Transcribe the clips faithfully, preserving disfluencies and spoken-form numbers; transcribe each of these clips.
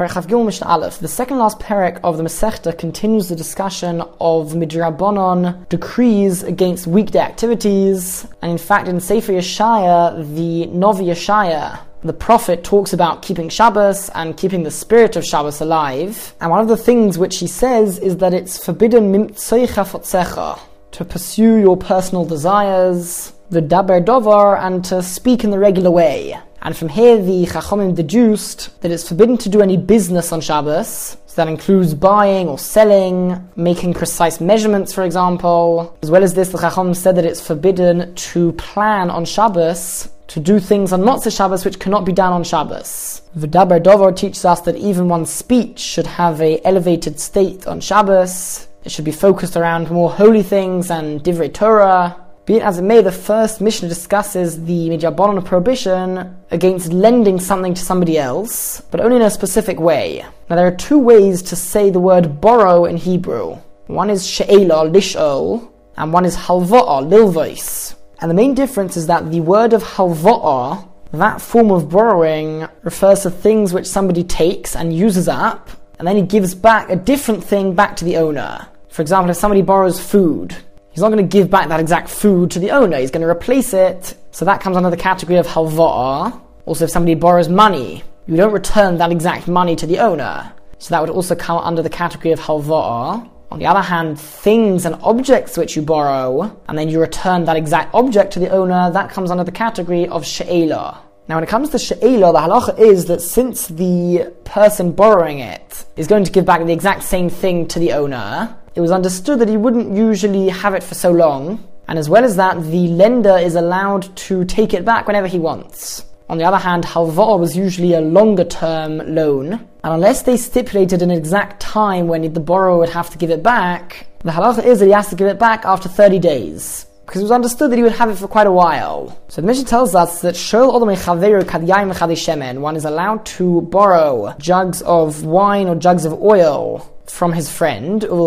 Perek Chav Gimel Mishnah Aleph. The second last perek of the Masechta continues the discussion of Midrabanon decrees against weekday activities. And in fact, in Sefer Yeshaya, the Novi Yeshaya, the prophet, talks about keeping Shabbos and keeping the spirit of Shabbos alive. And one of the things which he says is that it's forbidden mimtzoicha fotzecha, to pursue your personal desires, the daber dovar, and to speak in the regular way. And from here the Chachamim deduced that it's forbidden to do any business on Shabbos. So that includes buying or selling, making precise measurements, for example. As well as this, the Chachamim said that it's forbidden to plan on Shabbos, to do things on Motzei Shabbos which cannot be done on Shabbos. V'daber dovar teaches us that even one's speech should have a elevated state on Shabbos. It should be focused around more holy things and Divrei Torah. Be it as it may, the first Mishnah discusses the Midrabanon prohibition against lending something to somebody else, but only in a specific way. Now there are two ways to say the word borrow in Hebrew. One is she'ela, lish'ol, and one is halva'ah, lilvos. And the main difference is that the word of halva'ah, that form of borrowing, refers to things which somebody takes and uses up, and then he gives back a different thing back to the owner. For example, if somebody borrows food, he's not going to give back that exact food to the owner. He's going to replace it. So that comes under the category of halva'ah. Also, if somebody borrows money, you don't return that exact money to the owner. So that would also come under the category of halva'ah. On the other hand, things and objects which you borrow, and then you return that exact object to the owner, that comes under the category of she'ela. Now, when it comes to she'ela, the halacha is that since the person borrowing it is going to give back the exact same thing to the owner, it was understood that he wouldn't usually have it for so long, and as well as that, the lender is allowed to take it back whenever he wants. On the other hand, halva'ah was usually a longer-term loan, and unless they stipulated an exact time when the borrower would have to give it back, the halacha is that he has to give it back after thirty days, because it was understood that he would have it for quite a while. So the Mishnah tells us that shol odom echaveru kad yain v'chad shemen, one is allowed to borrow jugs of wine or jugs of oil from his friend, as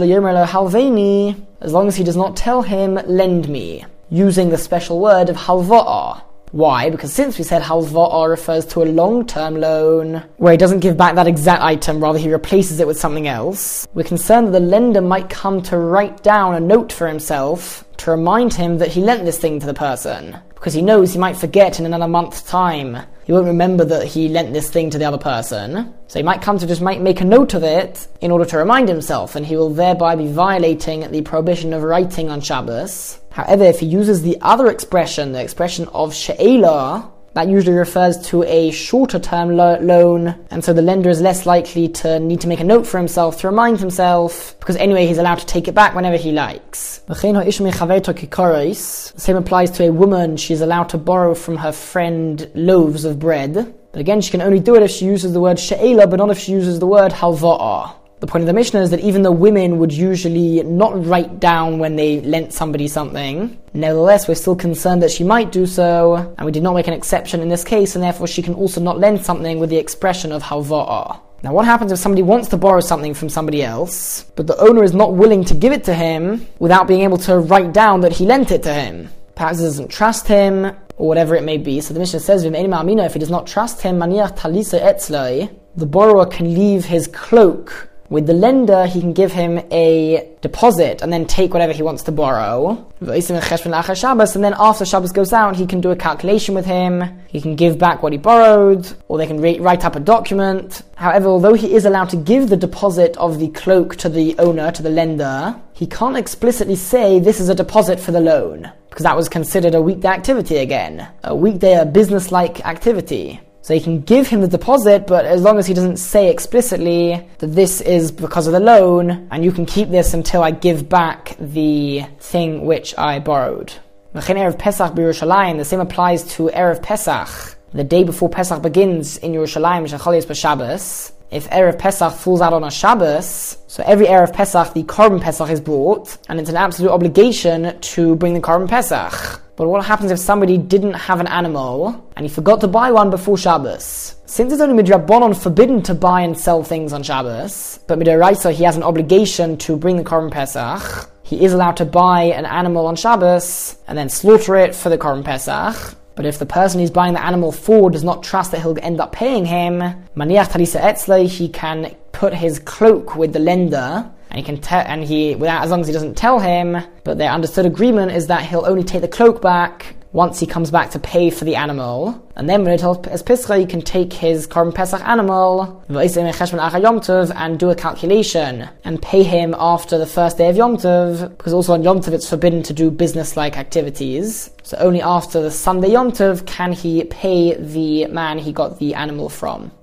long as he does not tell him, lend me, using the special word of halva'ah. Why? Because since we said halva'ah refers to a long-term loan, where he doesn't give back that exact item, rather he replaces it with something else, we're concerned that the lender might come to write down a note for himself to remind him that he lent this thing to the person, because he knows he might forget in another month's time. He won't remember that he lent this thing to the other person. So he might come to just make a note of it in order to remind himself, and he will thereby be violating the prohibition of writing on Shabbos. However, if he uses the other expression, the expression of she'ela, that usually refers to a shorter term lo- loan, and so the lender is less likely to need to make a note for himself to remind himself, because anyway he's allowed to take it back whenever he likes. The same applies to a woman. She's allowed to borrow from her friend loaves of bread, but again she can only do it if she uses the word she'ela, but not if she uses the word halva'ah. The point of the Mishnah is that even though women would usually not write down when they lent somebody something, nevertheless we're still concerned that she might do so, and we did not make an exception in this case, and therefore she can also not lend something with the expression of halva'ah. Now what happens if somebody wants to borrow something from somebody else, but the owner is not willing to give it to him without being able to write down that he lent it to him? Perhaps he doesn't trust him, or whatever it may be. So the Mishnah says, if he does not trust him, the borrower can leave his cloak with the lender. He can give him a deposit and then take whatever he wants to borrow. And then after Shabbos goes out, he can do a calculation with him. He can give back what he borrowed, or they can re- write up a document. However, although he is allowed to give the deposit of the cloak to the owner, to the lender, he can't explicitly say this is a deposit for the loan, because that was considered a weekday activity again. A weekday, a business-like activity. So he can give him the deposit, but as long as he doesn't say explicitly that this is because of the loan, and you can keep this until I give back the thing which I borrowed. The same applies to Erev Pesach, the day before Pesach begins in Yerushalayim, Shechalias b'Shabbos. If Erev Pesach falls out on a Shabbos, so every Erev Pesach the Korban Pesach is brought, and it's an absolute obligation to bring the Korban Pesach. But what happens if somebody didn't have an animal, and he forgot to buy one before Shabbos? Since it's only midrabanon forbidden to buy and sell things on Shabbos, but midoraisa he has an obligation to bring the Korban Pesach, he is allowed to buy an animal on Shabbos, and then slaughter it for the Korban Pesach. But if the person he's buying the animal for does not trust that he'll end up paying him, maniach talisa etzle, he can put his cloak with the lender, and he can te- and he without as long as he doesn't tell him. But their understood agreement is that he'll only take the cloak back once he comes back to pay for the animal. And then when it as Pischa, he can take his Korban Pesach animal and do a calculation and pay him after the first day of Yom Tov, because also on Yom Tov it's forbidden to do business-like activities. So only after the Sunday Yom Tov can he pay the man he got the animal from.